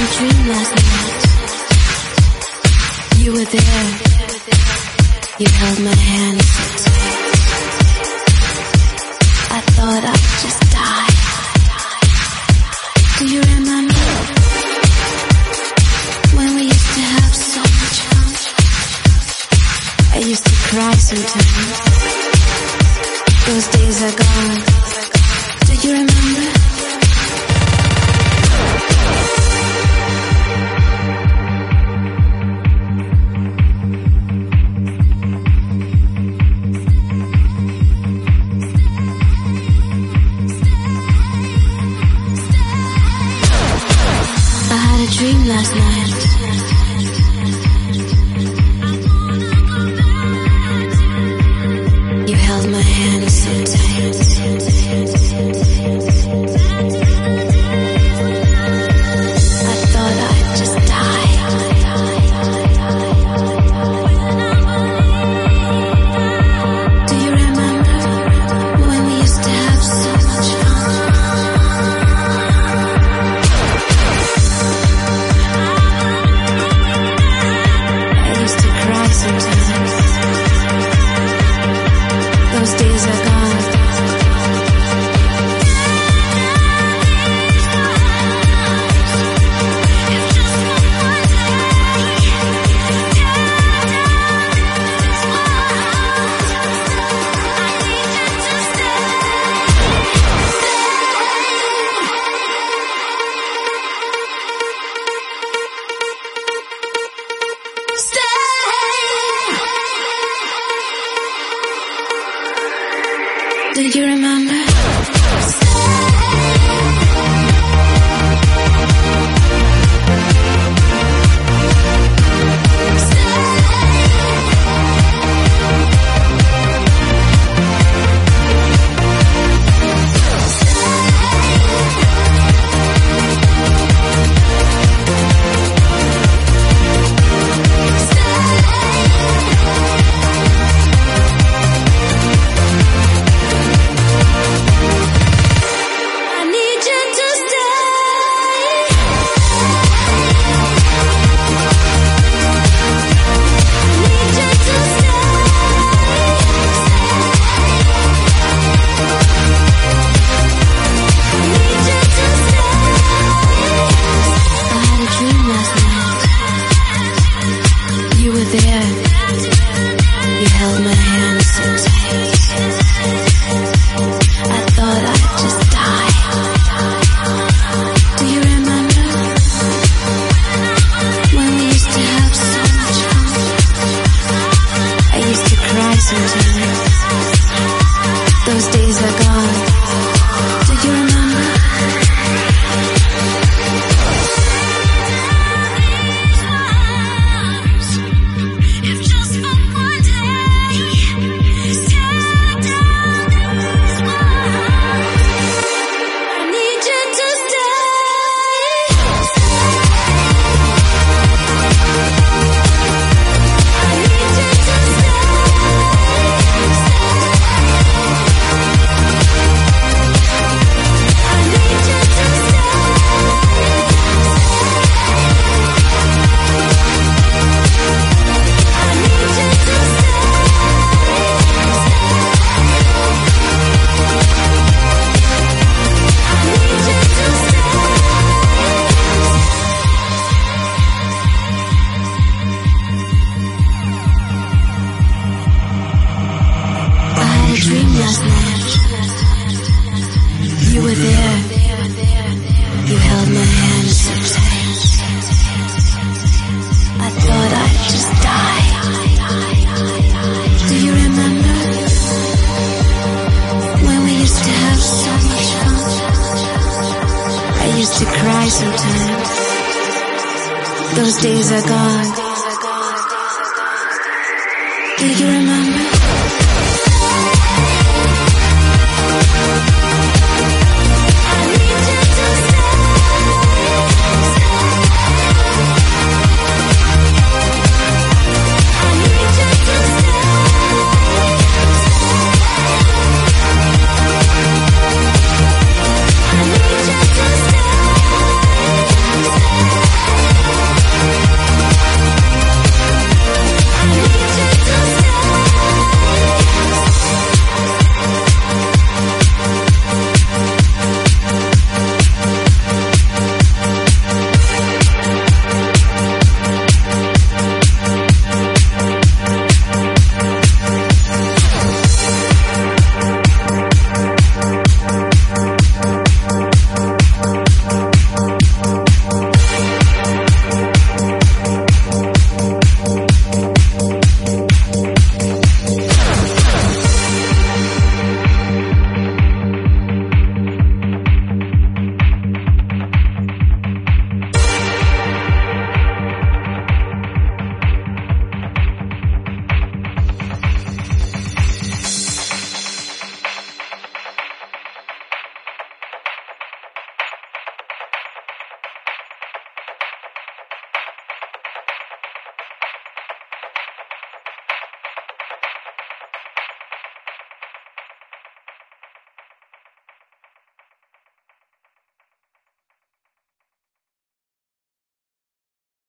dream last night. You were there. You held my hand so tight. I thought I'd just die. Do you remember when we used to have so much fun? I used to cry sometimes. Those days are gone. Do you remember? Dream last night. You held my hand so tight. I thought I'd just die. Do you remember when we used to have so much fun? Those days are gone. Do you remember? Those days are gone. Do you remember? If just for one day, stay down this world. I need you to stay. I need you to stay. Last night, you were there. You held my hand so tight. I thought I'd just die. Do you remember when we used to have so much fun? I used to cry sometimes. Those days are gone. Do you remember?